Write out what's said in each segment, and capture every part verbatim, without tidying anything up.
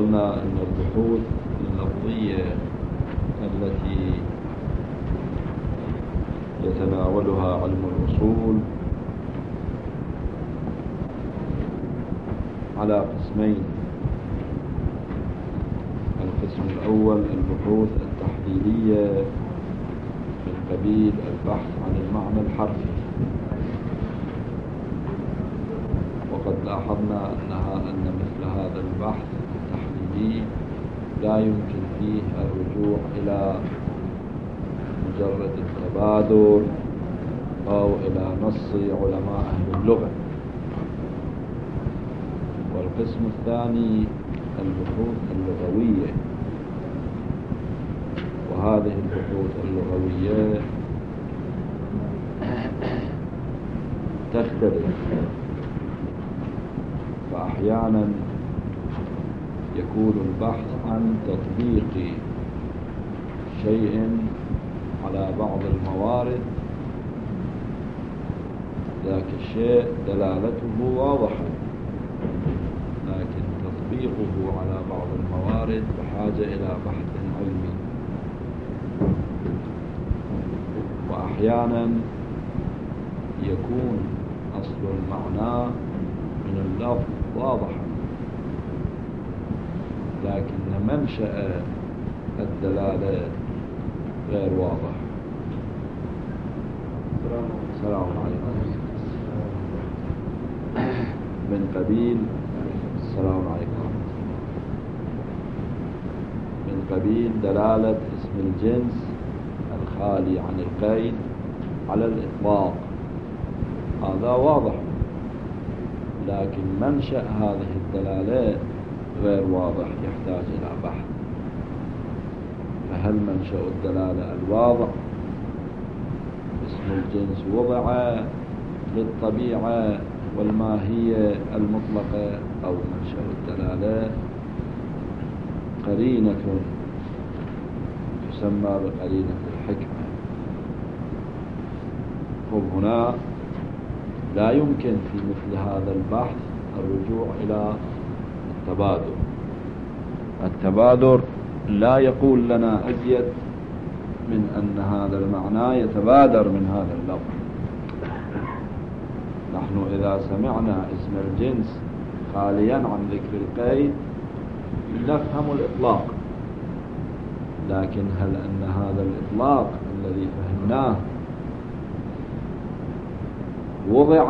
قلنا أن البحوث اللفظية التي يتناولها علم الأصول على قسمين. القسم الأول البحوث التحليلية من قبيل البحث عن المعنى الحرفي، وقد لاحظنا أنها أن مثل هذا البحث التحليلي لا يمكن فيه الرجوع إلى مجرد التبادر أو إلى نص علماء أهل اللغة. والقسم الثاني البحوث اللغوية، وهذه البحوث اللغوية تختلف، فأحيانا يكون البحث عن تطبيق شيء على بعض الموارد، ذاك الشيء دلالته واضحة، لكن تطبيقه على بعض الموارد بحاجة إلى بحث علمي. وأحيانا يكون أصل المعنى من اللفظ واضحا، لكن منشأ الدلالة غير واضح. السلام عليكم. من قبيل السلام عليكم من قبيل دلالة اسم الجنس الخالي عن القيد على الإطلاق، هذا واضح، لكن منشأ هذه الدلالات غير واضح، يحتاج إلى بحث. فهل منشأ الدلالة الواضح اسم الجنس وضع للطبيعة والماهية المطلقة، أو منشأ الدلالة قرينة تسمى بقرينة الحكمة؟ وهنا لا يمكن في مثل هذا البحث الرجوع إلى التبادر. التبادر لا يقول لنا أزيد من أن هذا المعنى يتبادر من هذا اللفظ. نحن إذا سمعنا اسم الجنس خاليا عن ذكر القيد نفهم الإطلاق، لكن هل أن هذا الإطلاق الذي فهمناه وضع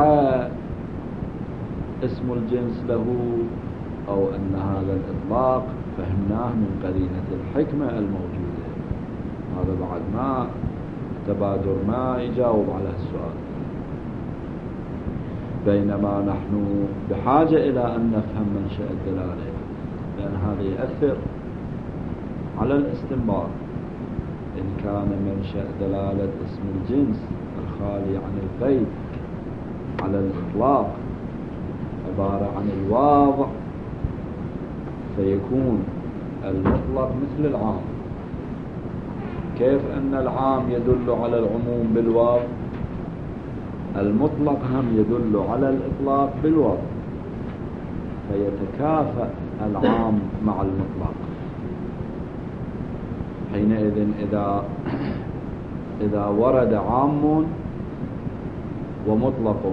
اسم الجنس له، أو أن هذا الإطلاق فهمناه من قرينة الحكمة الموجودة؟ هذا بعد ما تبادر ما يجاوب على السؤال. بينما نحن بحاجة إلى أن نفهم منشأ الدلالة، لأن هذا يؤثر على الاستنباط. إن كان منشأ دلالة اسم الجنس الخالي عن القيد على الإطلاق عبارة عن الواضع، فيكون المطلق مثل العام. كيف أن العام يدل على العموم بالواو، المطلق هم يدل على الإطلاق بالواو، فيتكافأ العام مع المطلق. حينئذ إذا إذا ورد عام ومطلق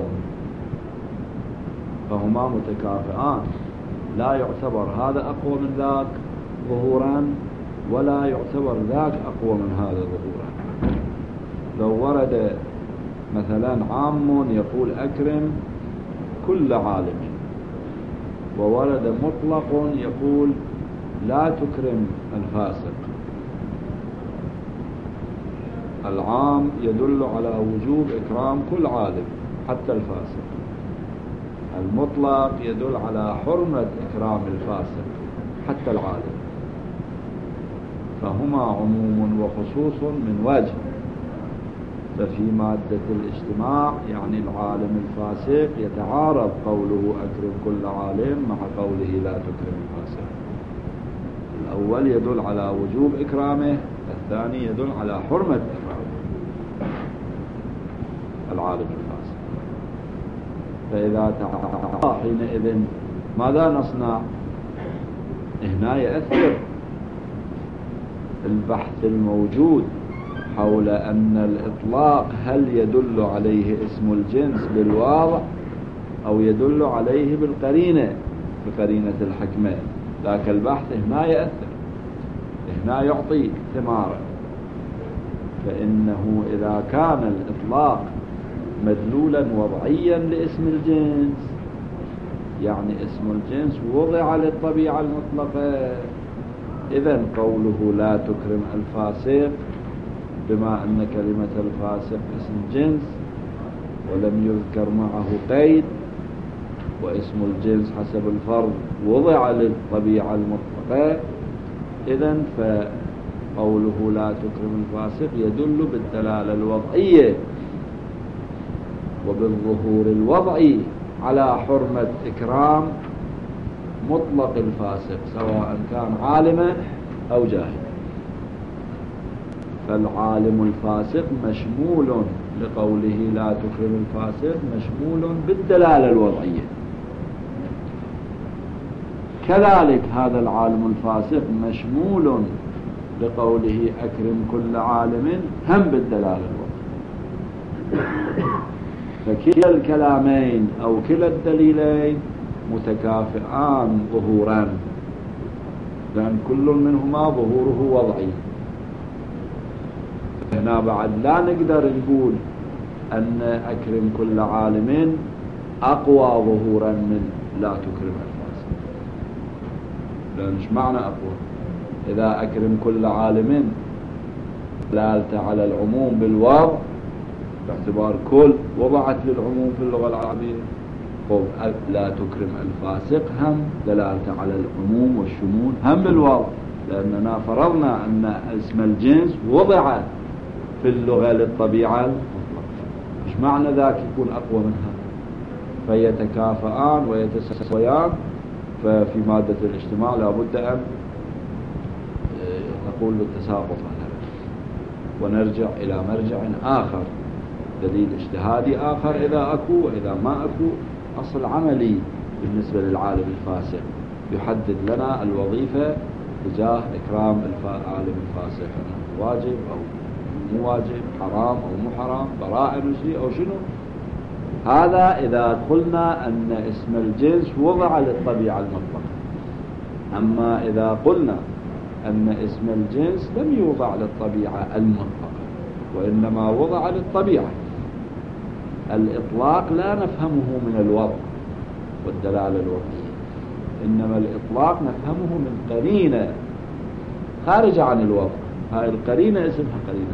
فهما متكافئان، لا يعتبر هذا أقوى من ذاك ظهورا، ولا يعتبر ذاك أقوى من هذا ظهورا. لو ورد مثلا عام يقول أكرم كل عالم، وورد مطلق يقول لا تكرم الفاسق، العام يدل على وجوب إكرام كل عالم حتى الفاسق، المطلق يدل على حرمة إكرام الفاسق حتى العالم. فهما عموم وخصوص من وجه. ففي مادة الاجتماع يعني العالم الفاسق يتعارض قوله أكرم كل عالم مع قوله لا تكرم الفاسق. الأول يدل على وجوب إكرامه، الثاني يدل على حرمة إكرامه العالم الفاسق. فإذا تعالى حينئذ ماذا نصنع؟ هنا يأثر البحث الموجود حول أن الإطلاق هل يدل عليه اسم الجنس بالواضع أو يدل عليه بالقرينة بقرينة الحكمة. لكن البحث هنا يأثر، هنا يعطي ثمارة. فإنه إذا كان الإطلاق مدلولا وضعيا لاسم الجنس، يعني اسم الجنس وضع للطبيعة المطلقة، إذن قوله لا تكرم الفاسق بما أن كلمة الفاسق اسم جنس ولم يذكر معه قيد، واسم الجنس حسب الفرض وضع للطبيعة المطلقة، إذن فقوله لا تكرم الفاسق يدل بالدلالة الوضعية وبالظهور الوضعي على حرمة إكرام مطلق الفاسق سواء كان عالما أو جاهلا. فالعالم الفاسق مشمول لقوله لا تكرم الفاسق، مشمول بالدلالة الوضعية. كذلك هذا العالم الفاسق مشمول لقوله أكرم كل عالم هم بالدلالة الوضعية. فكلا الكلامين أو كلا الدليلين متكافئان ظهورا، لأن كل منهما ظهوره وضعي. هنا بعد لا نقدر نقول أن أكرم كل عالم أقوى ظهورا من لا تكرم الفاسق، لأن إيش معنى أقوى؟ إذا أكرم كل عالم دلالته على العموم بالوضع باعتبار كل وضعت للعموم في اللغة العربية، لا تكرم الفاسق هم دلالته على العموم والشمول هم بالوضع، لأننا فرضنا أن اسم الجنس وضع في اللغة للطبيعة المطلقة. إيش معنى ذاك يكون أقوى منها؟ فيتكافئان ويتساويان. ففي مادة الاجتماع لابد أن نقول بالتساقط مثلا، ونرجع إلى مرجع آخر، دليل اجتهادي آخر إذا أكو، وإذا ما أكو أصل عملي بالنسبة للعالم الفاسق يحدد لنا الوظيفة تجاه إكرام العالم الفاسق، واجب أو مو واجب، حرام أو مو حرام، براءة نجري أو شنو. هذا إذا قلنا أن اسم الجنس وضع للطبيعة المطلقة. أما إذا قلنا أن اسم الجنس لم يوضع للطبيعة المطلقة وإنما وضع للطبيعة، الإطلاق لا نفهمه من الوضع والدلالة الوضعية، إنما الإطلاق نفهمه من قرينة خارجة عن الوضع. هاي القرينة اسمها قرينة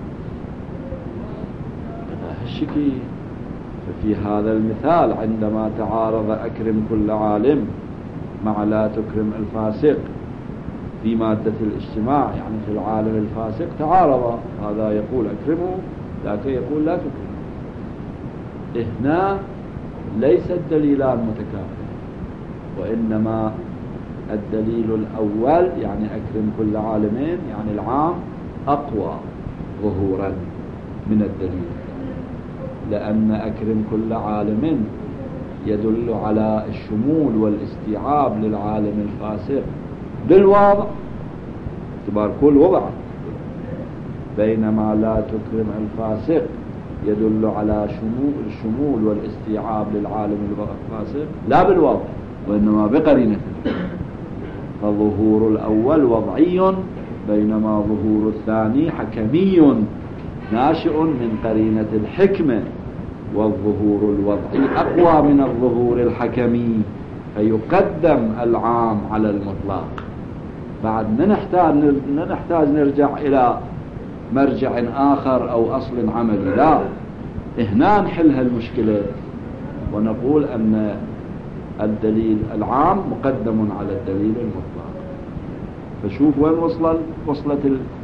هالشكل. ففي هذا المثال عندما تعارض أكرم كل عالم مع لا تكرم الفاسق في مادة الاجتماع، يعني في العالم الفاسق تعارض، هذا يقول أكرمه ذاك يقول لا تكرمه. هنا ليس الدليلان متكافئين، وإنما الدليل الأول يعني أكرم كل عالمين يعني العام أقوى ظهورا من الدليل، لأن أكرم كل عالم يدل على الشمول والاستيعاب للعالم الفاسق بالوضع اعتبار كل وضع، بينما لا تكرم الفاسق يدل على شمول الشمول والاستيعاب للعالم الفاسق لا بالوضع وإنما بقرينة. فظهور الأول وضعي بينما ظهور الثاني حكمي ناشئ من قرينة الحكمة، والظهور الوضعي أقوى من الظهور الحكمي، فيقدم العام على المطلق. بعد ما نحتاج نحتاج نرجع إلى مرجع آخر أو أصل عملي، لا، هنا نحل هالمشكلة ونقول أن الدليل العام مقدم على الدليل المطلق. فشوف وين وصل وصلت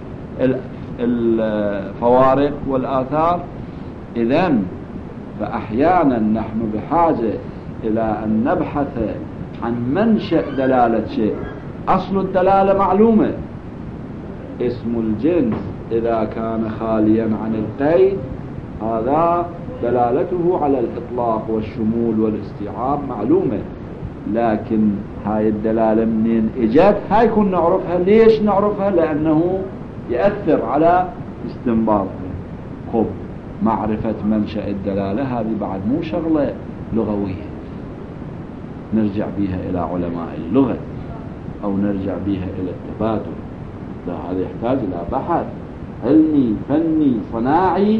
الفوارق والآثار. إذن فأحيانا نحن بحاجة إلى أن نبحث عن منشأ دلالة شيء. أصل الدلالة معلومة، اسم الجنس إذا كان خاليا عن القيد هذا دلالته على الإطلاق والشمول والاستيعاب معلومة، لكن هاي الدلالة منين اجت؟ هاي كنا نعرفها. ليش نعرفها؟ لأنه يأثر على استنباطها. خب معرفة منشأ الدلالة هذه بعد مو شغلة لغوية نرجع بها إلى علماء اللغة أو نرجع بها إلى التبادل. لا، هذا يحتاج إلى بحث علمي فني صناعي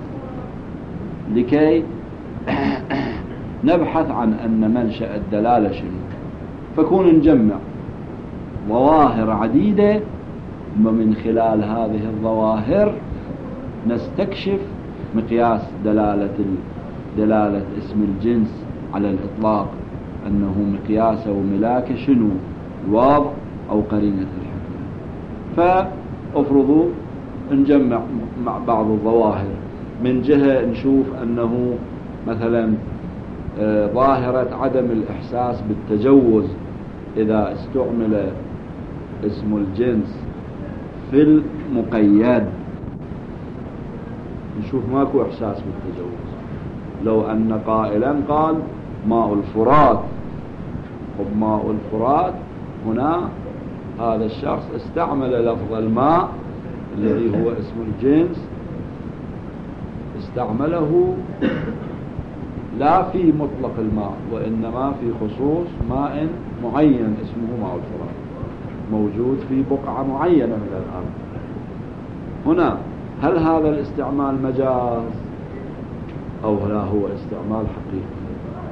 لكي نبحث عن أن منشأ الدلالة شنو. فكون نجمع ظواهر عديدة ومن خلال هذه الظواهر نستكشف مقياس دلالة دلالة اسم الجنس على الإطلاق، أنه مقياسه وملاكه شنو، الواضع أو قرينة الحكمة. فأفرضوا نجمع مع بعض الظواهر. من جهة نشوف أنه مثلا ظاهرة عدم الإحساس بالتجوز إذا استعمل اسم الجنس في المقيد، نشوف ماكو إحساس بالتجوز. لو أن قائلا قال ماء الفرات، وماء الفرات هنا هذا الشخص استعمل لفظ الماء الذي هو اسم الجنس، استعمله لا في مطلق الماء وإنما في خصوص ماء معين اسمه ماء الفرات موجود في بقعة معينة من الأرض. هنا هل هذا الاستعمال مجاز أو لا هو استعمال حقيقي؟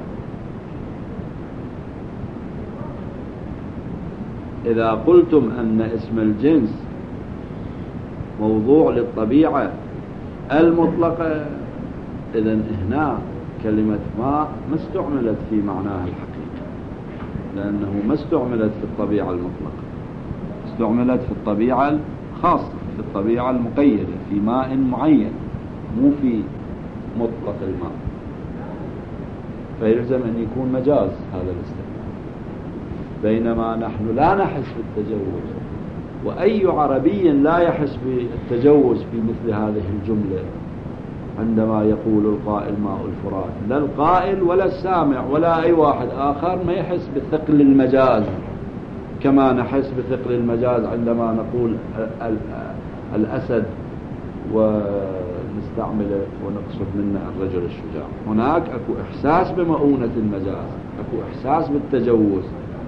إذا قلتم أن اسم الجنس موضوع للطبيعة المطلقة، إذن هنا كلمة ماء ما استعملت في معناها الحقيقي، لأنه ما استعملت في الطبيعة المطلقة، استعملت في الطبيعة الخاصة، في الطبيعة المقيدة، في ماء معين، مو في مطلق الماء. فيلزم أن يكون مجاز هذا الاستعمال، بينما نحن لا نحس بالتجوز. وأي عربي لا يحس بالتجوز في مثل هذه الجملة عندما يقول القائل ماء الفرات. لا القائل ولا السامع ولا أي واحد آخر ما يحس بثقل المجاز كما نحس بثقل المجاز عندما نقول الأسد ونستعمله ونقصد منه الرجل الشجاع. هناك أكو إحساس بمؤونة المجاز، أكو إحساس بالتجوز.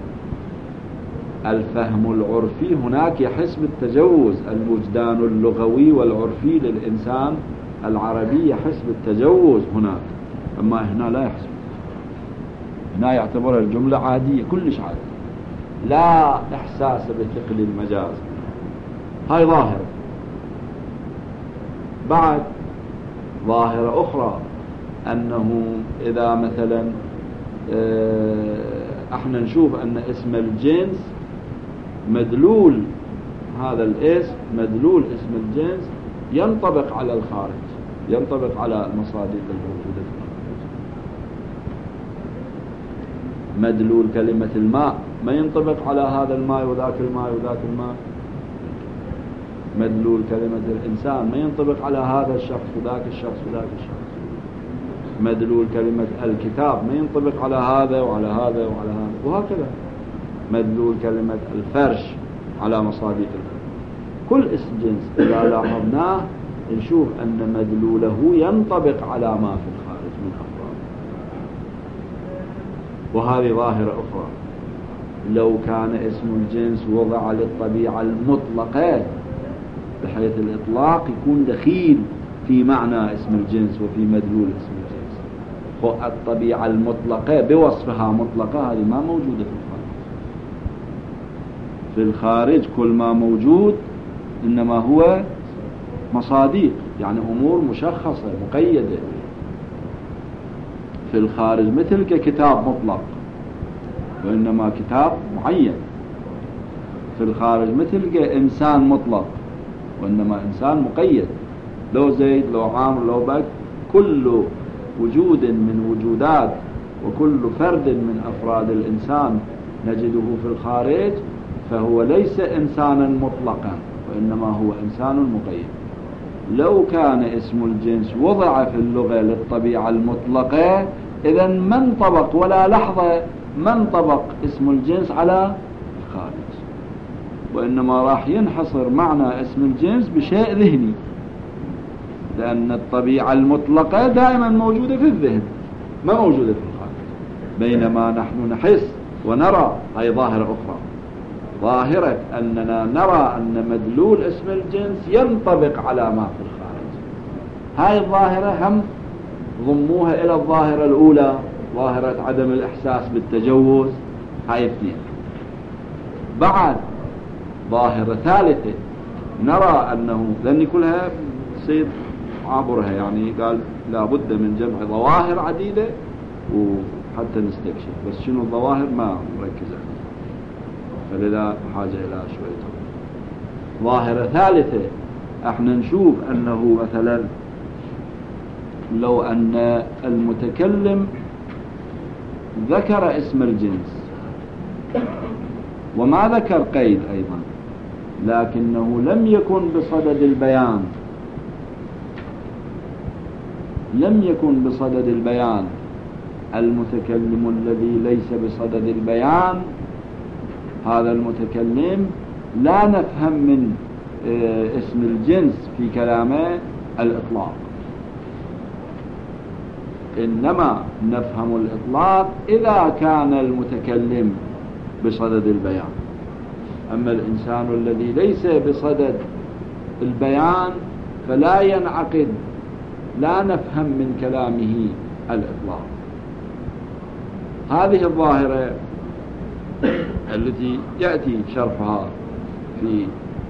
الفهم العرفي هناك يحس بالتجوز، الوجدان اللغوي والعرفي للإنسان العربي يحس بالتجوز هناك، أما هنا لا يحس. هنا يعتبر الجملة عادية كلش عادية، لا إحساس بثقل المجاز. هاي ظاهرة. بعد ظاهرة أخرى أنه إذا مثلا احنا نشوف أن اسم الجنس مدلول، هذا الاسم مدلول اسم الجنس ينطبق على الخارج، ينطبق على مصادق الموجودة في الخارج. مدلول كلمة الماء ما ينطبق على هذا الماء وذاك الماء وذاك الماء. مدلول كلمة الإنسان ما ينطبق على هذا الشخص وذاك الشخص وذاك الشخص. مدلول كلمة الكتاب ما ينطبق على هذا وعلى هذا وعلى هذا، وهكذا. مدلول كلمة الفرش على مصادق الفرش. كل اسم جنس إذا لاحظناه نشوف أن مدلوله ينطبق على ما في الخارج من أفراد. وهذه ظاهرة أخرى. لو كان اسم الجنس وضع للطبيعة المطلقة بحيث الإطلاق يكون دخيل في معنى اسم الجنس وفي مدلول اسم الجنس، والطبيعة المطلقة بوصفها مطلقة هذه ما موجودة في الخارج. في الخارج كل ما موجود إنما هو مصادق، يعني أمور مشخصة مقيدة. في الخارج مثل ككتاب مطلق وإنما كتاب معين. في الخارج مثل كإنسان مطلق وإنما إنسان مقيد، لو زيد لو عامر لو بك، كل وجود من وجودات وكل فرد من أفراد الإنسان نجده في الخارج فهو ليس إنسانا مطلقا وإنما هو إنسان مقيد. لو كان اسم الجنس وضع في اللغة للطبيعة المطلقة إذن ما انطبق ولا لحظة ما انطبق اسم الجنس على الخارج، وإنما راح ينحصر معنى اسم الجنس بشيء ذهني، لأن الطبيعة المطلقة دائما موجودة في الذهن ما موجودة في الخارج، بينما نحن نحس ونرى. هاي ظاهرة أخرى، ظاهرة أننا نرى أن مدلول اسم الجنس ينطبق على ما في الخارج. هاي الظاهرة هم ضموها إلى الظاهرة الأولى، ظاهرة عدم الإحساس بالتجوز. هاي اثنين. بعد ظاهرة ثالثة نرى أنه، لأن كلها سيد عابرها، يعني قال لا بد من جمع ظواهر عديدة وحتى نستكشف، بس شنو الظواهر ما مركز عليه، فلذا حاجة إلى شوية. ظاهرة ثالثة احنا نشوف أنه مثلا لو أن المتكلم ذكر اسم الجنس وما ذكر قيد أيضا، لكنه لم يكن بصدد البيان، لم يكن بصدد البيان، المتكلم الذي ليس بصدد البيان هذا المتكلم لا نفهم من اسم الجنس في كلامه الإطلاق، إنما نفهم الإطلاق إذا كان المتكلم بصدد البيان. أما الإنسان الذي ليس بصدد البيان فلا ينعقد، لا نفهم من كلامه الإطلاق. هذه الظاهرة التي يأتي شرحها في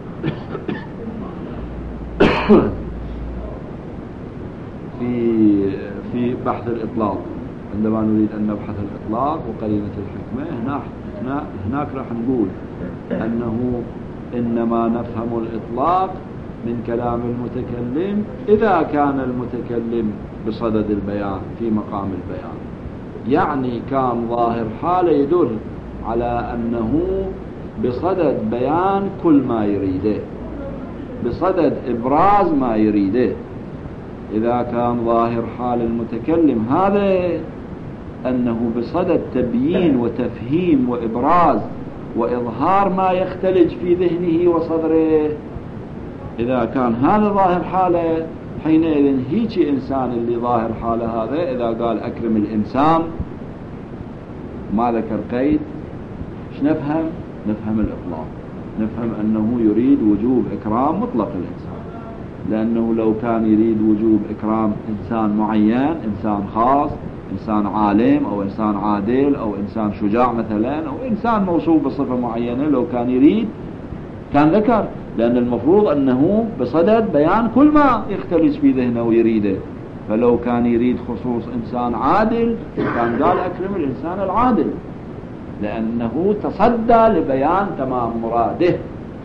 في في بحث الإطلاق، عندما نريد أن نبحث الإطلاق وقرينة الحكمة، هناك هناك راح نقول أنه إنما نفهم الإطلاق من كلام المتكلم إذا كان المتكلم بصدد البيان في مقام البيان، يعني كان ظاهر حاله يدل على أنه بصدد بيان كل ما يريده، بصدد إبراز ما يريده. إذا كان ظاهر حال المتكلم هذا أنه بصدد تبيين وتفهيم وإبراز وإظهار ما يختلج في ذهنه وصدره، إذا كان هذا ظاهر حاله، حينئذ هيك إنسان اللي ظاهر حاله هذا إذا قال أكرم الإنسان ما ذكر قيد، ايش نفهم؟ نفهم الإطلاق، نفهم أنه يريد وجوب إكرام مطلق الإنسان، لأنه لو كان يريد وجوب إكرام إنسان معين، إنسان خاص، إنسان عالم أو إنسان عادل أو إنسان شجاع مثلا أو إنسان موصوف بصفة معينة، لو كان يريد كان ذكر، لأن المفروض أنه بصدد بيان كل ما يختلج في ذهنه ويريده. فلو كان يريد خصوص إنسان عادل كان قال أكرم الإنسان العادل، لأنه تصدى لبيان تمام مراده.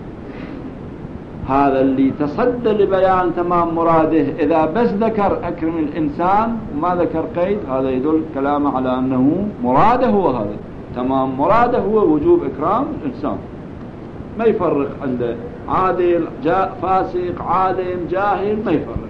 هذا اللي تصدى لبيان تمام مراده إذا بس ذكر أكرم الإنسان وما ذكر قيد، هذا يدل كلامه على أنه مراده هو هذا، تمام مراده هو وجوب إكرام الإنسان، ما يفرق عنده عادل جاء فاسق عالم جاهل، ما يفرق.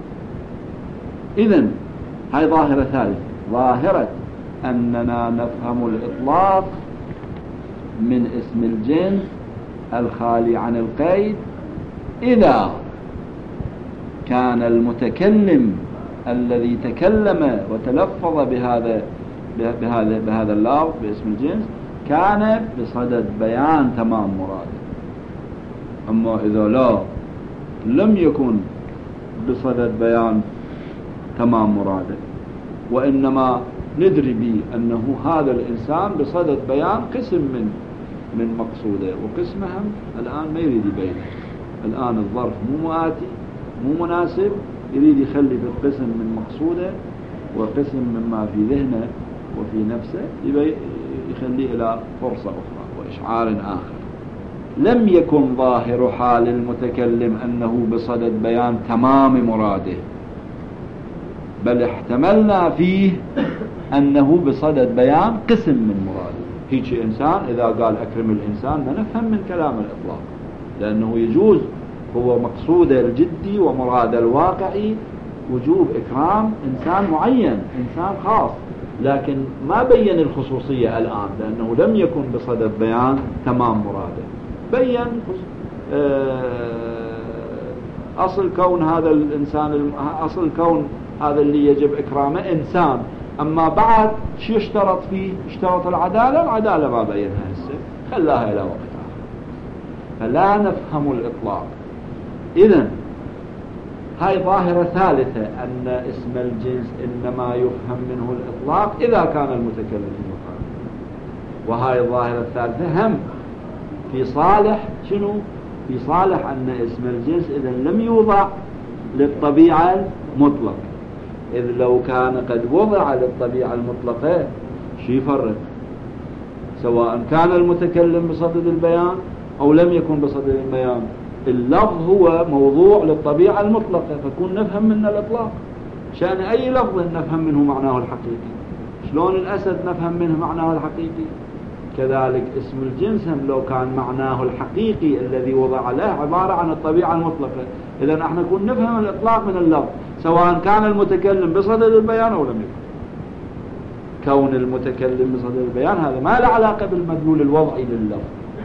إذن هاي ظاهرة ثالثة، ظاهرة أننا نفهم الإطلاق من اسم الجنس الخالي عن القيد إذا كان المتكلم الذي تكلم وتلفظ بهذا بهذا بهذا اللفظ باسم الجنس كان بصدد بيان تمام مراده. أما إذا لا لم يكن بصدد بيان تمام مراده، وإنما ندري به أنه هذا الإنسان بصدد بيان قسم من من مقصوده، وقسمهم الآن ما يريد يبينه، الآن الظرف مو مآتي مو مناسب، يريد يخلي في القسم من مقصوده وقسم مما في ذهنه وفي نفسه يخليه إلى فرصة أخرى وإشعار آخر. لم يكن ظاهر حال المتكلم أنه بصدد بيان تمام مراده، بل احتملنا فيه أنه بصدد بيان قسم من مراده. هيك إنسان إذا قال أكرم الإنسان ما نفهم من كلام الإطلاق، لأنه يجوز هو مقصوده الجدي ومراده الواقعي وجوب إكرام إنسان معين، إنسان خاص، لكن ما بين الخصوصية الآن لأنه لم يكن بصدد بيان تمام مراده. بين أصل كون هذا الإنسان، أصل كون هذا اللي يجب إكرامه إنسان، أما بعد شو يشترط فيه؟ اشترط العدالة، العدالة ما بينها هسه، خلاها إلى وقت آخر. فلا نفهم الإطلاق. إذن هاي ظاهرة ثالثة، أن اسم الجنس إنما يفهم منه الإطلاق إذا كان المتكلم في مقابل. وهاي الظاهرة الثالثة هم في صالح شنو؟ في صالح أن اسم الجنس إذا لم يوضع للطبيعة المطلقة، إذ لو كان قد وضع للطبيعة المطلقة شو يفرق؟ سواء كان المتكلم بصدد البيان أو لم يكن بصدد البيان، اللفظ هو موضوع للطبيعة المطلقة، فكون نفهم منه الإطلاق. شأن أي لفظ نفهم منه معناه الحقيقي. شلون الأسد نفهم منه معناه الحقيقي؟ كذلك اسم الجنس هم لو كان معناه الحقيقي الذي وضع له عبارة عن الطبيعة المطلقة، إذن احنا كون نفهم الإطلاق من اللفظ سواء كان المتكلم بصدد البيان أو لم يكن. كون المتكلم بصدد البيان هذا ما له علاقة بالمدلول الوضعي لللفظ،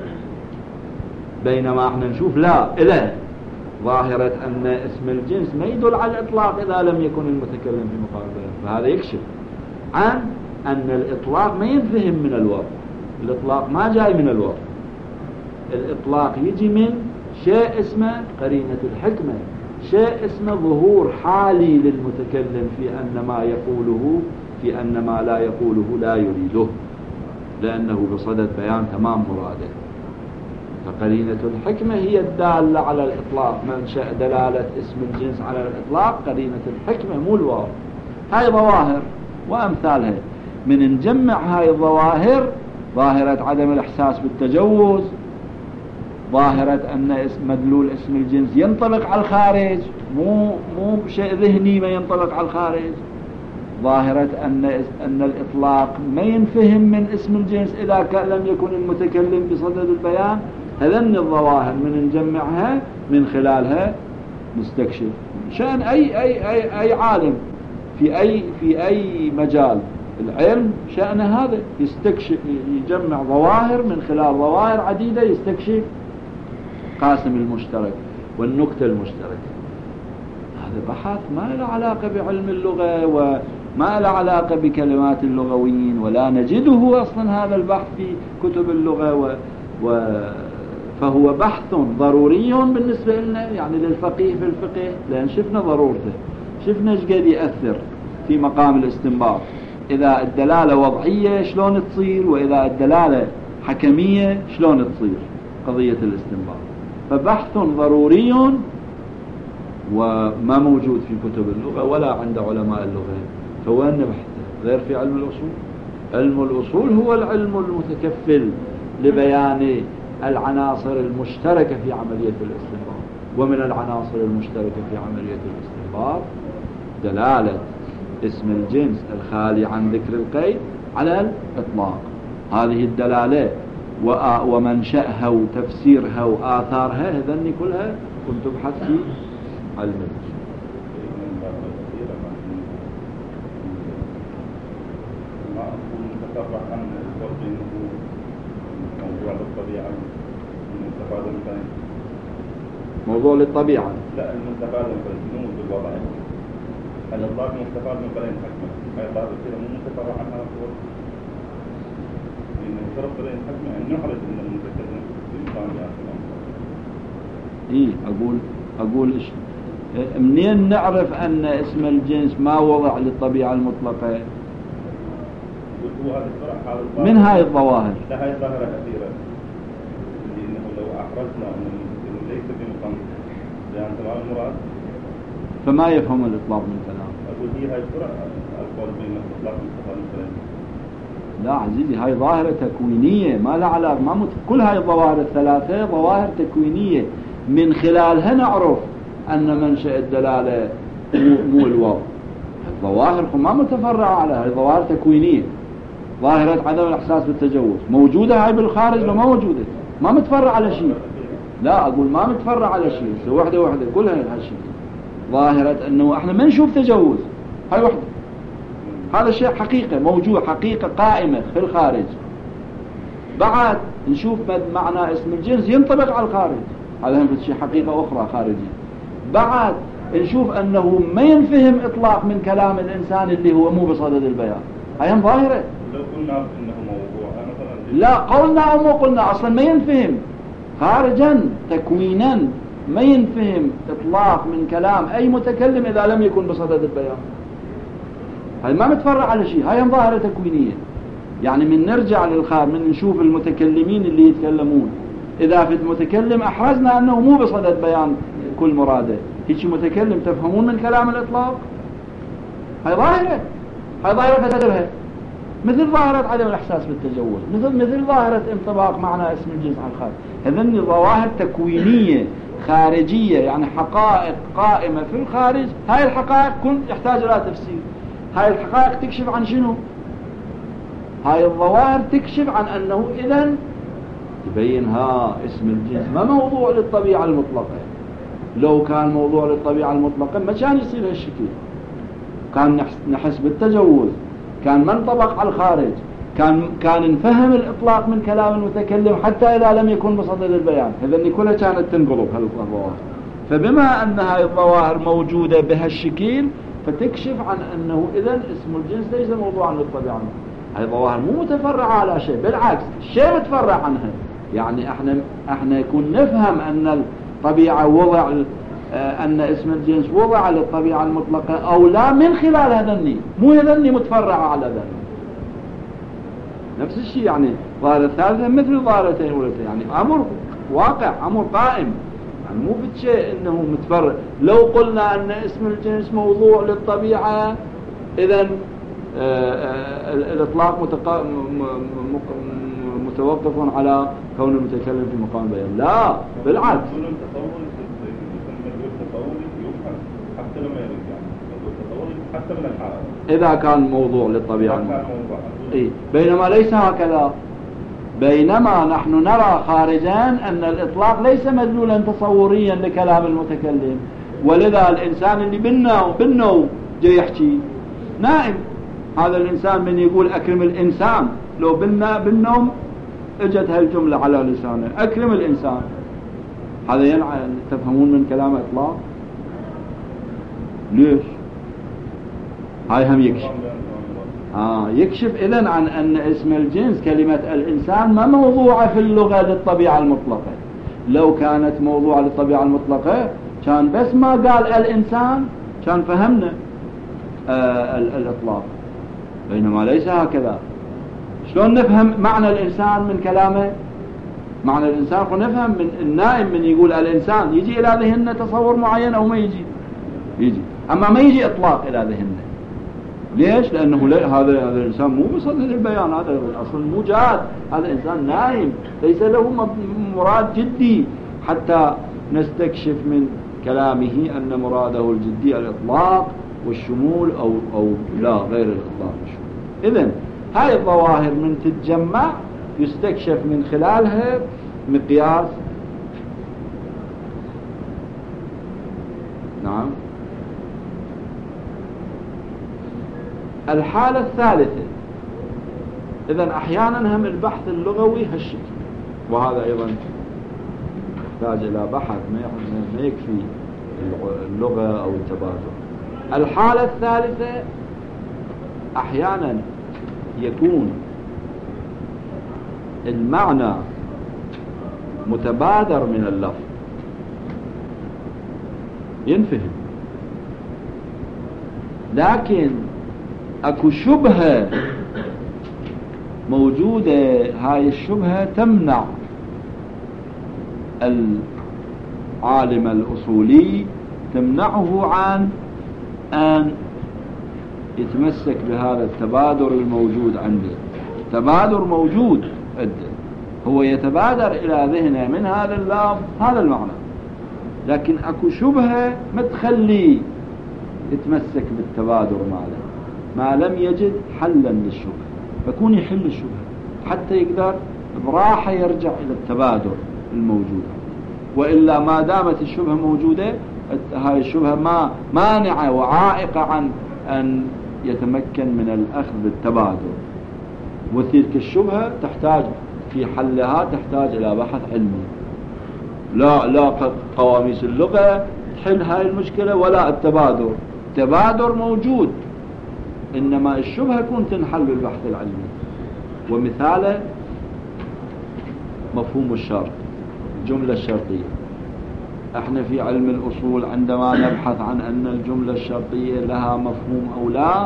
بينما احنا نشوف لا إله ظاهرة أن اسم الجنس ما يدل على الإطلاق إذا لم يكن المتكلم في مقابل البيان، فهذا يكشف عن أن الإطلاق ما ينفهم من الوضع. الإطلاق ما جاي من الوضع، الإطلاق يجي من شيء اسمه قرينة الحكمة، شيء اسمه ظهور حالي للمتكلم في أن ما يقوله في أن ما لا يقوله لا يريده، لأنه بصدد بيان تمام مراده. فقرينة الحكمة هي الدالة على الإطلاق، منشأ دلالة اسم الجنس على الإطلاق قرينة الحكمة مو الواو. هاي ظواهر وأمثالها، من نجمع هاي الظواهر: ظاهرة عدم الإحساس بالتجوز، ظاهرة أن اسم مدلول اسم الجنس ينطلق على الخارج، مو مو شيء ذهني ما ينطلق على الخارج، ظاهرة أن أن الإطلاق ما ينفهم من اسم الجنس إذا كان لم يكن المتكلم بصدد البيان. هذن الظواهر من نجمعها من خلالها نستكشف شأن أي أي أي أي عالم في أي في أي مجال العلم، شأن هذا يستكشف، يجمع ظواهر من خلال ظواهر عديدة يستكشف قاسم المشترك والنكتة المشتركة. هذا بحث ما له علاقة بعلم اللغة وما له علاقة بكلمات اللغويين، ولا نجده أصلا هذا البحث في كتب اللغة و... و... فهو بحث ضروري بالنسبة لنا، يعني للفقيه في الفقه، لأن شفنا ضرورته، شفنا ايش قد يأثر في مقام الاستنباط. إذا الدلالة وضعية شلون تصير، وإذا الدلالة حكمية شلون تصير قضية الاستنباط. فبحث ضروري وما موجود في كتب اللغة ولا عند علماء اللغة. فوين نبحثه غير في علم الأصول؟ علم الأصول هو العلم المتكفل لبيان العناصر المشتركة في عملية الاستنباط، ومن العناصر المشتركة في عملية الاستنباط دلالة اسم الجنس الخالي عن ذكر القيد على الإطلاق. هذه الدلالة ومنشأها وتفسيرها وآثارها هذني كلها كنت أبحث في علم الأصول. موضوع للطبيعة لا المستفاد من الوضع، الإطلاق مستفاد من قرين حكمة، هاي بعض كده مو متفرع عنها الصور، لأن شرط قرين حكمة أن نعرف أن المتكلم بإمكان يأخذ. إيه أقول أقول إيش منين نعرف أن اسم الجنس ما وضع للطبيعة المطلقة؟ من هاي الظواهر. لا هاي الظاهرة كثيرة، لأنه لو أحرزنا أن المتكلم ليس بمقام بيان تمام المراد فما يفهم الإطلاق من كلام. أقول هي هاي السرعة القول بين الإطلاق والمستفاد من كلام. لا عزيزي، هاي ظاهرة تكوينية ما لها علاقة، ما مت... كل هاي الظواهر الثلاثة ظواهر تكوينية من خلالها نعرف أن منشأ الدلالة مو, مو الوضع. الظواهر ما متفرعة على هاي ظواهر تكوينية. ظاهرة عدم الإحساس بالتجوز موجودة هاي بالخارج وما موجودة، ما متفرع على شيء. لا أقول ما متفرع على شيء، وحدة وحدة كلها هالشيء. ظاهرة أنه إحنا ما نشوف تجوز، هاي وحدة. هذا شيء حقيقة موجود، حقيقة قائمة في الخارج. بعد نشوف معنى اسم الجنس ينطبق على الخارج، هذا هم شيء حقيقة أخرى خارجية. بعد نشوف أنه ما ينفهم إطلاق من كلام الإنسان اللي هو مو بصدد البيان، هاي هم ظاهرة. لو قلنا إنه موضوع مثلا، لا قلنا أو مو قلنا، أصلا ما ينفهم خارجا تكوينا، ما ينفهم إطلاق من كلام أي متكلم إذا لم يكن بصدد البيان. هاي ما متفرع على شيء، هاي هم ظاهرة تكوينية. يعني من نرجع للخارج، من نشوف المتكلمين اللي يتكلمون، إذا في المتكلم أحرزنا أنه مو بصدد بيان كل مراده، هيك متكلم تفهمون من كلام الإطلاق؟ هاي ظاهرة، هاي ظاهرة فتدرها مثل ظاهرة عدم الإحساس بالتجوز، مثل مثل ظاهرة انطباق معنى اسم الجنس على الخارج. هذني ظواهر تكوينية خارجية، يعني حقائق قائمة في الخارج. هاي الحقائق كنت يحتاج إلى تفسير. هاي الحقائق تكشف عن شنو؟ هاي الظواهر تكشف عن أنه إذن تبين ها اسم الجنس ما موضوع للطبيعة المطلقة. لو كان موضوع للطبيعة المطلقة ما كان يصير هالشكل، كان نحس بالتجوز، كان ما انطبق على الخارج، كان كان نفهم الإطلاق من كلام المتكلم حتى إذا لم يكن بصدد البيان. إذن كلها كانت تنقلب هالظواهر. فبما أن هاي الظواهر موجودة بهالشكل فتكشف عن أنه إذن اسم الجنس ليس موضوعا للطبيعة. هاي ظواهر مو متفرعة على شيء، بالعكس الشيء متفرع عنها. يعني احنا احنا يكون نفهم أن الطبيعة وضع، أن اسم الجنس وضع للطبيعة المطلقة أو لا من خلال هذني، مو هذني متفرعة على ذني. نفس الشيء يعني ظاهرة الثالثة مثل ظاهرتين الأولتين، يعني أمر واقع، أمر قائم، يعني مو في شيء إنه متفرع. لو قلنا أن اسم الجنس موضوع للطبيعة إذن الإطلاق متق... متوقف على كون المتكلم في مقام بيان، لا بالعكس. إذا كان موضوع للطبيعة إيه؟ بينما ليس هكذا. بينما نحن نرى خارجا أن الإطلاق ليس مدلولا تصوريا لكلام المتكلم، ولذا الإنسان اللي بالنوم بالنوم جاي يحكي نائم، هذا الإنسان من يقول أكرم الإنسان، لو بالنا بالنوم اجت هالجملة على لسانه أكرم الإنسان، هذا ينعى تفهمون من كلام إطلاق؟ ليش؟ هاي هم يكشف آه يكشف إذن عن أن اسم الجنس كلمة الإنسان ما موضوعة في اللغة للطبيعة المطلقة. لو كانت موضوعة للطبيعة المطلقة كان بس ما قال الإنسان كان فهمنا آه الإطلاق، بينما ليس هكذا. شلون نفهم معنى الإنسان من كلامه؟ معنى الإنسان نفهم من النائم من يقول الإنسان يجي إلى ذهننا تصور معين أو ما يجي؟ يجي، أما ما يجي إطلاق إلى ذهننا. ليش؟ لأنه هذا هذا الإنسان مو بصدد البيان، هذا أصلا مو جاد، هذا إنسان نائم ليس له مراد جدي، حتى نستكشف من كلامه أن مراده الجدي الإطلاق والشمول أو أو لا غير الإطلاق والشمول. إذن هاي الظواهر من تتجمع يستكشف من خلالها مقياس نعم. الحالة الثالثة، إذن أحيانا هم البحث اللغوي هالشكل، وهذا أيضا يحتاج إلى بحث، ما يكفي اللغة أو التبادل. الحالة الثالثة أحيانا يكون المعنى متبادر من اللفظ ينفهم، لكن اكو شبهة موجودة، هاي الشبهة تمنع العالم الأصولي، تمنعه عن أن يتمسك بهذا التبادر الموجود عنده. تبادر موجود عنده، هو يتبادر إلى ذهنه من هذا اللفظ هذا المعنى، لكن اكو شبهة ما تخليه يتمسك بالتبادر ماله ما لم يجد حلا للشبهة، فكون يحل الشبهة حتى يقدر براحة يرجع إلى التبادر الموجود. وإلا ما دامت الشبهة موجودة، هاي الشبهة ما مانعة وعائقة عن أن يتمكن من الأخذ بالتبادر، وتلك الشبهة تحتاج في حلها تحتاج إلى بحث علمي. لا لا قواميس اللغة تحل هاي المشكلة ولا التبادر. التبادر موجود، إنما الشبهة يكون تنحل بالبحث العلمي. ومثاله مفهوم الشرط، الجملة الشرطية. احنا في علم الأصول عندما نبحث عن أن الجملة الشرطية لها مفهوم أو لا،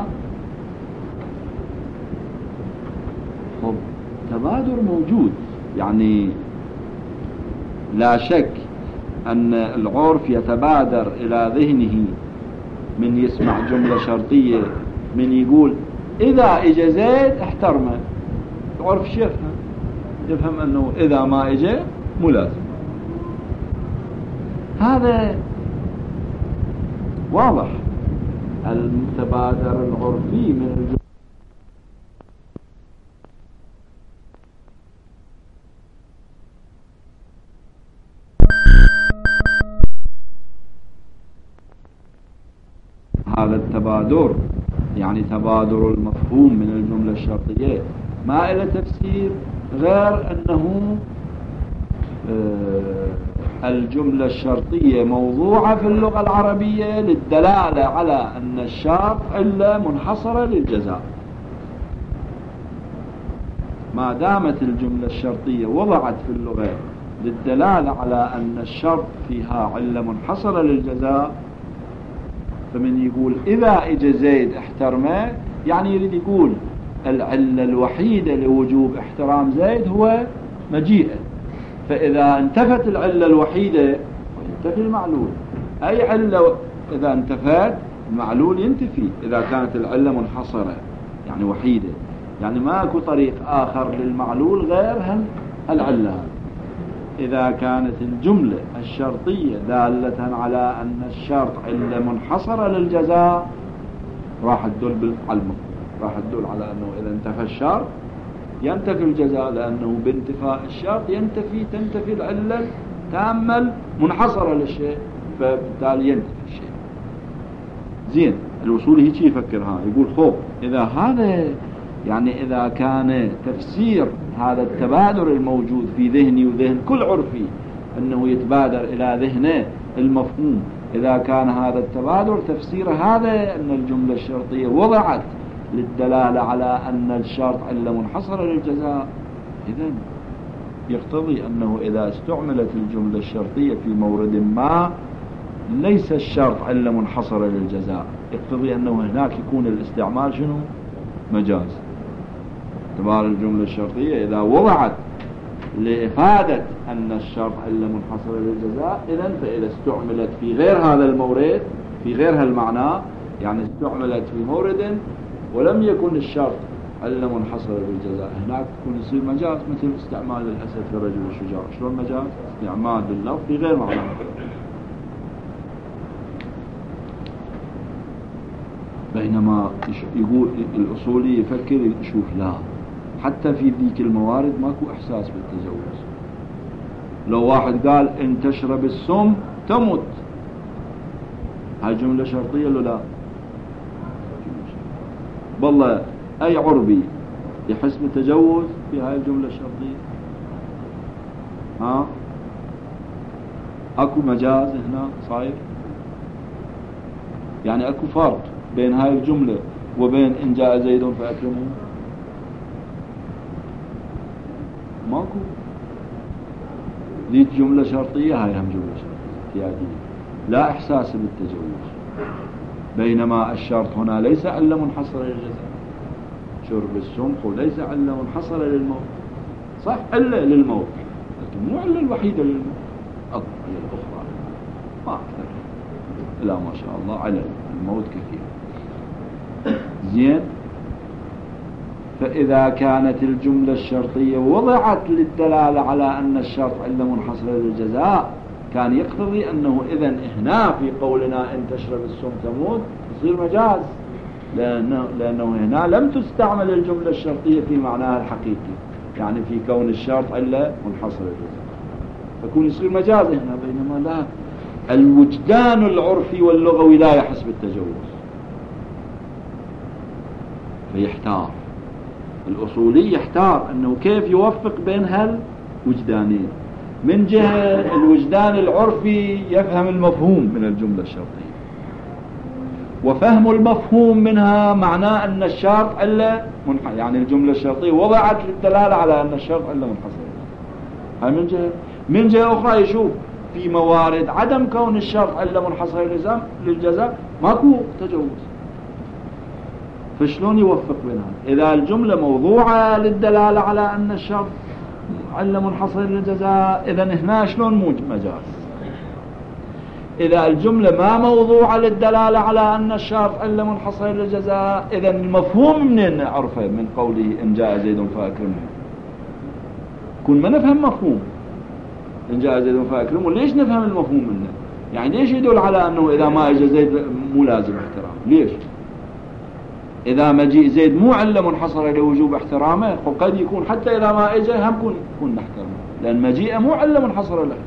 طب تبادر موجود، يعني لا شك أن العرف يتبادر إلى ذهنه من يسمع جملة شرطية، من يقول إذا إجا زيد احترمه، العرف شو يفهم؟ يفهم أنه إذا ما إجا مو لازم. هذا واضح المتبادر العرفي من الجملة. هذا التبادر يعني تبادر المفهوم من الجملة الشرطية ما إلى تفسير غير أنه الجملة الشرطية موضوعة في اللغة العربية للدلالة على أن الشرط علة منحصرة للجزاء. ما دامت الجملة الشرطية وضعت في اللغة للدلالة على أن الشرط فيها علة منحصرة للجزاء، فمن يقول إذا إجا زيد احترمه، يعني يريد يقول العلة الوحيدة لوجوب احترام زيد هو مجيئه. فإذا انتفت العلة الوحيدة ينتفي المعلول. أي علة إذا انتفت المعلول ينتفي إذا كانت العلة منحصرة يعني وحيدة، يعني ما أكو طريق آخر للمعلول غير العلة. إذا كانت الجملة الشرطية دالة على أن الشرط علة منحصرة للجزاء راح تدل بالعلم، راح تدل على أنه إذا انتفى الشرط ينتفي الجزاء، لأنه بانتفاء الشرط ينتفي تنتفي العلة تامة منحصرة للشيء، فبالتالي ينتفي الشيء. زين الوصول هيك يفكرها، يقول خوف إذا هذا يعني إذا كان تفسير هذا التبادر الموجود في ذهني وذهن كل عرفي أنه يتبادر إلى ذهنه المفهوم، إذا كان هذا التبادر تفسير هذا أن الجملة الشرطية وضعت للدلالة على أن الشرط علة منحصرة للجزاء، إذن يقتضي أنه إذا استعملت الجملة الشرطية في مورد ما ليس الشرط علة منحصرة للجزاء، يقتضي أنه هناك يكون الاستعمال شنو؟ مجاز. اعتبار الجملة الشرطية إذا وضعت لإفادة أن الشرط علة منحصرة للجزاء، إذن فإذا استعملت في غير هذا المورد في غير هالمعنى، يعني استعملت في مورد ولم يكن الشرط علة منحصرة بالجزاء، هناك يكون يصير مجاز، مثل استعمال الأسد في الرجل الشجاع. شلون مجاز؟ استعمال لللفظ في غير معنى. بينما يقول الأصولي يفكر يشوف لا، حتى في ذيك الموارد ماكو إحساس بالتجوز. لو واحد قال إن تشرب السم تمت، هاي جملة شرطية ولا لا؟ والله أي عربي يحس بالتجوز في هاي الجملة الشرطية؟ ها؟ أكو مجاز هنا صاير؟ يعني أكو فرق بين هاي الجملة وبين إن جاء زيد فأكرمه؟ ماكو. ذي جملة شرطية، هاي هم جملة شرطية اعتيادية، لا إحساس بالتجوز. بينما الشرط هنا ليس علة منحصرة للجزاء، شرب السمح ليس علة منحصرة للموت، صح علة للموت لكن مو علة الوحيدة للموت، أكثر علة الأخرى ما أكثر، لا ما شاء الله علة الموت كثير. زين، فإذا كانت الجملة الشرطية وضعت للدلالة على أن الشرط علة منحصرة للجزاء، كان يقتضي أنه إذن هنا في قولنا إن تشرب السم تموت يصير مجاز، لأنه, لأنه هنا لم تستعمل الجملة الشرطية في معناها الحقيقي، يعني في كون الشرط علة منحصرة للجزاء، فكون يصير مجاز هنا. بينما لا، الوجدان العرفي واللغوي لا يحس بالتجوز، فيحتار الأصولي، يحتار أنه كيف يوفق بين هالوجدانين. من جهة الوجدان العرفي يفهم المفهوم من الجملة الشرطية، وفهم المفهوم منها معناه أن الشرط علة منحصرة، يعني الجملة الشرطية وضعت للدلالة على أن الشرط علة منحصرة. هاي من جهة. من جهة أخرى يشوف في موارد عدم كون الشرط علة منحصرة للجزاء ماكو تجوز، فشلون يوفق بينها؟ إذا الجملة موضوعة للدلالة على أن الشرط علة منحصرة للجزاء، إذن هنا شلون مجاز؟ إذا الجملة ما موضوعة للدلالة على أن الشرط علة منحصرة للجزاء، إذن المفهوم منين نعرفه من قوله إن جاء زيد فأكرمه؟ كون ما نفهم مفهوم إن جاء زيد فأكرمه، ليش نفهم المفهوم منه؟ يعني ليش يدل على أنه إذا ما إجا زيد مو لازم احترام؟ ليش؟ إذا مجيء زيد مو علة منحصرة لوجوب احترامه، قد يكون حتى إذا ما إجا هم كون كون نحترمه، لأن مجيئه مو علة منحصرة لاحترامه.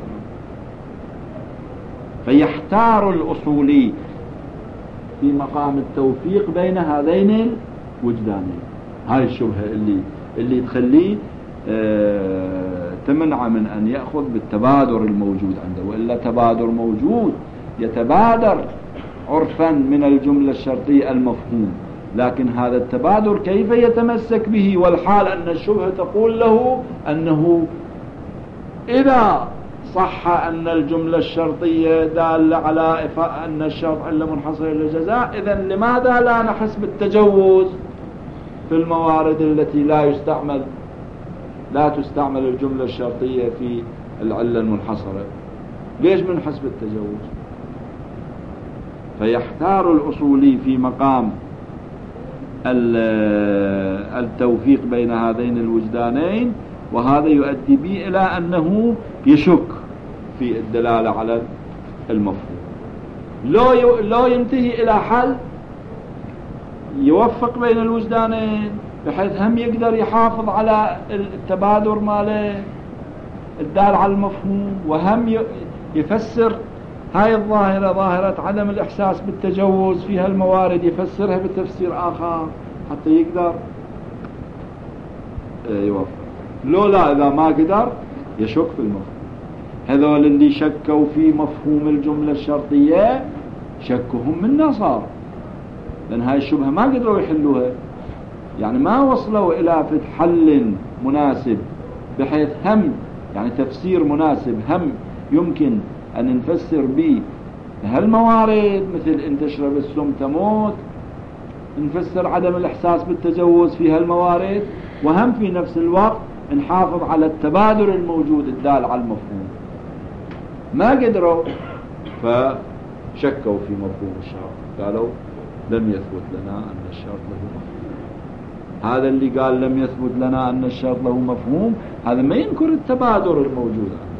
فيحتار الأصولي في مقام التوفيق بين هذين الوجدانين. هاي الشبهة اللي اللي تخليه اه تمنع من أن يأخذ بالتبادر الموجود عنده، وإلا تبادر موجود يتبادر عرفا من الجملة الشرطية المفهوم، لكن هذا التبادر كيف يتمسك به والحال أن الشبهة تقول له أنه إذا صح أن الجملة الشرطية دالة على أن الشرط علة منحصرة للجزاء، إذن لماذا لا نحس بالتجوز في الموارد التي لا يستعمل لا تستعمل الجملة الشرطية في العلة المنحصرة؟ ليش بنحس بالتجوز؟ فيحتار الأصولي في مقام التوفيق بين هذين الوجدانين، وهذا يؤدي به إلى أنه يشك في الدلالة على المفهوم. لو لو ينتهي إلى حل يوفق بين الوجدانين بحيث هم يقدر يحافظ على التبادر ماله الدال على المفهوم، وهم يفسر هاي الظاهرة ظاهرة عدم الإحساس بالتجوز في هالموارد يفسرها بتفسير آخر حتى يقدر يوفق. لولا إذا ما قدر يشك في المفهوم. هذول اللي شكوا في مفهوم الجملة الشرطية شكهم منا صار، لأن هاي الشبهة ما قدروا يحلوها، يعني ما وصلوا إلى فتح حل مناسب بحيث هم يعني تفسير مناسب هم يمكن أن نفسر به هالموارد، مثل إن تشرب السم تموت، نفسر عدم الإحساس بالتجوز في هالموارد، وهم في نفس الوقت نحافظ على التبادل الموجود الدال على المفهوم. ما قدروا فشكوا في مفهوم الشرط، قالوا لم يثبت لنا أن الشرط له مفهوم. هذا اللي قال لم يثبت لنا أن الشرط له مفهوم، هذا ما ينكر التبادر الموجود عنده،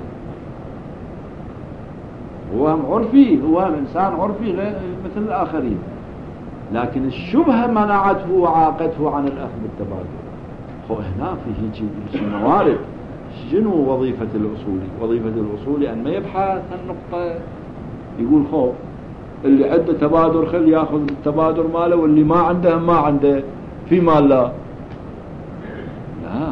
هو هم عرفي، هو هم إنسان عرفي مثل الآخرين، لكن الشبهة منعته وعاقته عن الأخذ بالتبادل. هو هنا في هيك موارد. شنو وظيفة الأصولي؟ وظيفة الأصولي أن ما يبحث النقطة يقول خو اللي عنده تبادر خل يأخذ التبادر ماله، واللي ما عنده ما عنده في مال لا لا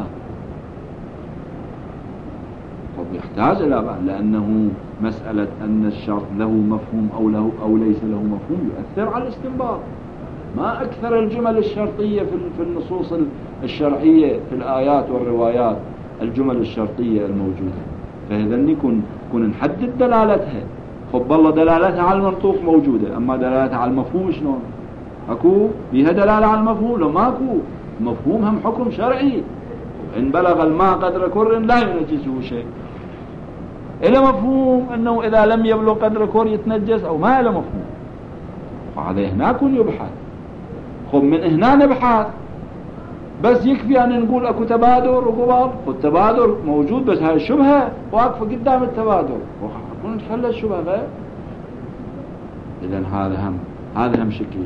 طب يحتاج إلى بعض، لأنه مسألة أن الشرط له مفهوم أو له أو ليس له مفهوم يؤثر على الاستنباط. ما أكثر الجمل الشرطية في النصوص الشرعية في الآيات والروايات الجمل الشرطية الموجودة، فإذا نكون كون نحدد دلالتها. خب الله دلالتها على المنطوق موجودة، أما دلالتها على المفهوم شلون؟ أكو بيها دلالة على المفهوم؟ لو ماكو مفهوم هم حكم شرعي، إن بلغ الماء قدر كر لا ينجسه شيء، إلى مفهوم أنه إذا لم يبلغ قدر كر يتنجس أو ما إلى مفهوم، فهذا هنا كون يبحث. خب من هنا نبحث، بس يكفي أن نقول أكو تبادر وقبض، والتبادر موجود بس هاي الشبهة واقفة قدام التبادر، وكون نحل الشبهة غير. إذن هذا هم هذا هم شكل.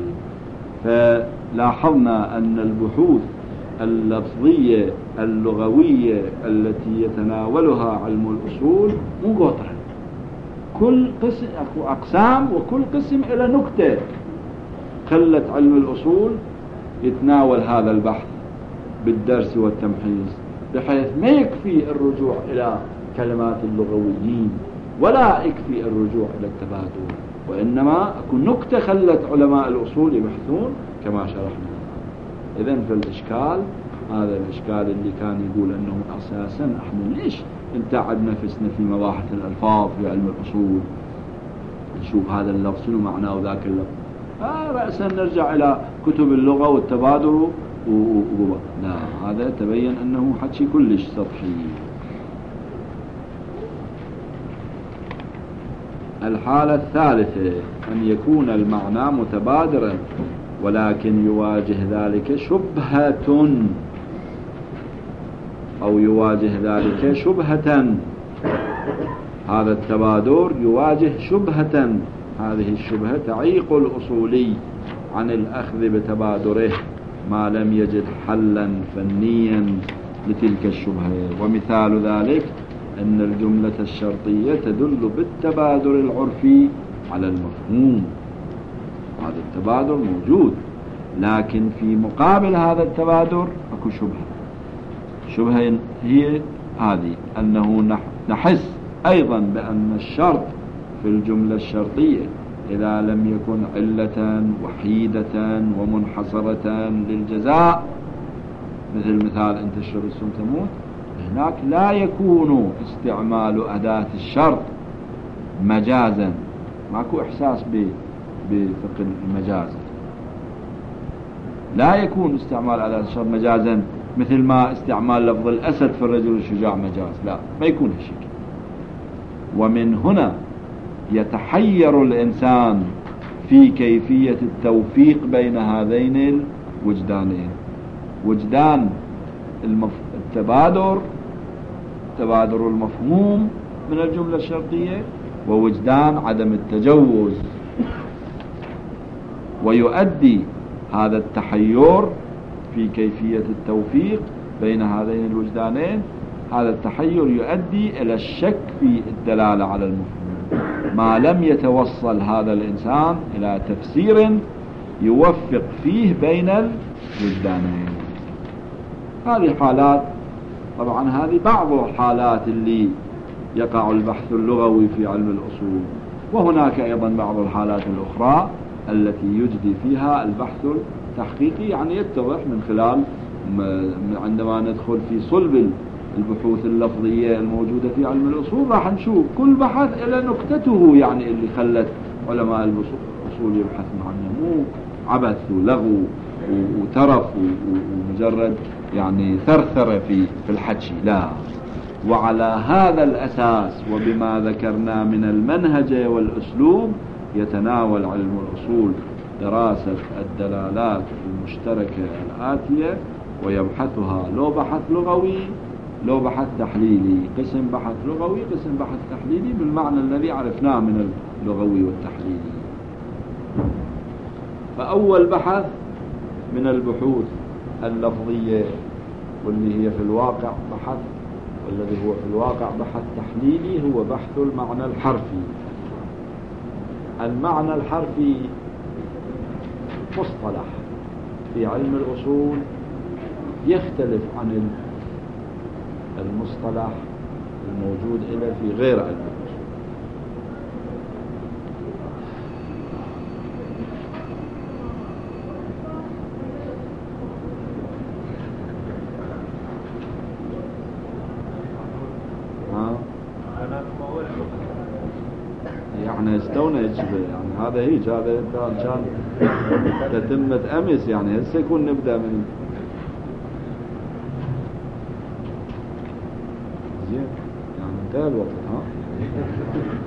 فلاحظنا أن البحوث اللفظية اللغوية التي يتناولها علم الأصول مو قطرة، كل قسم أكو أقسام، وكل قسم إلى نكتة. خلت علم الأصول يتناول هذا البحث بالدرس والتمحيص، بحيث ما يكفي الرجوع إلى كلمات اللغويين ولا يكفي الرجوع إلى التبادل، وإنما أكون نكتة خلت علماء الأصول يبحثون كما شرحنا. إذن في الإشكال هذا الإشكال اللي كان يقول أنه أساسا احنا ليش نتعب نفسنا في مباحث الألفاظ في علم الأصول، نشوف هذا اللفظ شنو معناه وذاك اللفظ، آه رأسا نرجع إلى كتب اللغة والتبادل و... لا، هذا تبين أنه حكي كلش سطحي. الحالة الثالثة أن يكون المعنى متبادرا ولكن يواجه ذلك شبهة، أو يواجه ذلك شبهة، هذا التبادر يواجه شبهة، هذه الشبهة تعيق الأصولي عن الأخذ بتبادره ما لم يجد حلا فنيا لتلك الشبهة. ومثال ذلك أن الجملة الشرطية تدل بالتبادر العرفي على المفهوم، هذا التبادر موجود، لكن في مقابل هذا التبادر أكو شبهة. شبهة هي هذه أنه نحس أيضا بأن الشرط في الجملة الشرطية إذا لم يكن علة وحيدة ومنحصرة للجزاء، مثل مثال أن تشرب السم تموت، هناك لا يكون استعمال أداة الشرط مجازا، ماكو إحساس بفقه المجاز، لا يكون استعمال أداة الشرط مجازا مثل ما استعمال لفظ الأسد في الرجل الشجاع مجاز، لا، ما يكون هالشيء. ومن هنا يتحير الإنسان في كيفية التوفيق بين هذين الوجدانين، وجدان المف... التبادر تبادر المفهوم من الجملة الشرطية، ووجدان عدم التجوز. ويؤدي هذا التحير في كيفية التوفيق بين هذين الوجدانين، هذا التحير يؤدي إلى الشك في الدلالة على المفهوم ما لم يتوصل هذا الإنسان إلى تفسير يوفق فيه بين الوجدانين. هذه حالات، طبعا هذه بعض الحالات اللي يقع البحث اللغوي في علم الأصول، وهناك أيضا بعض الحالات الأخرى التي يجدي فيها البحث التحقيقي، يعني يتضح من خلال عندما ندخل في صلب البحوث اللفظية الموجودة في علم الأصول راح نشوف كل بحث إلى نكتته، يعني اللي خلت علماء الأصول يبحثون عنه، مو عبث ولغو وترف ومجرد يعني ثرثرة في في الحكي، لا. وعلى هذا الأساس وبما ذكرنا من المنهج والأسلوب يتناول علم الأصول دراسة الدلالات المشتركة الآتية ويبحثها، لو بحث لغوي لو بحث تحليلي، قسم بحث لغوي قسم بحث تحليلي بالمعنى الذي عرفناه من اللغوي والتحليلي. فأول بحث من البحوث اللفظية واللي هي في الواقع بحث، والذي هو في الواقع بحث تحليلي، هو بحث المعنى الحرفي. المعنى الحرفي مصطلح في علم الأصول يختلف عن المصطلح الموجود إلى في غير علم الأصول. ها؟ يعني استونج، يعني هذا هيك، هذا كان تتمة أمس، يعني هسه يكون نبدأ من زين، يعني انتهى الوقت. ها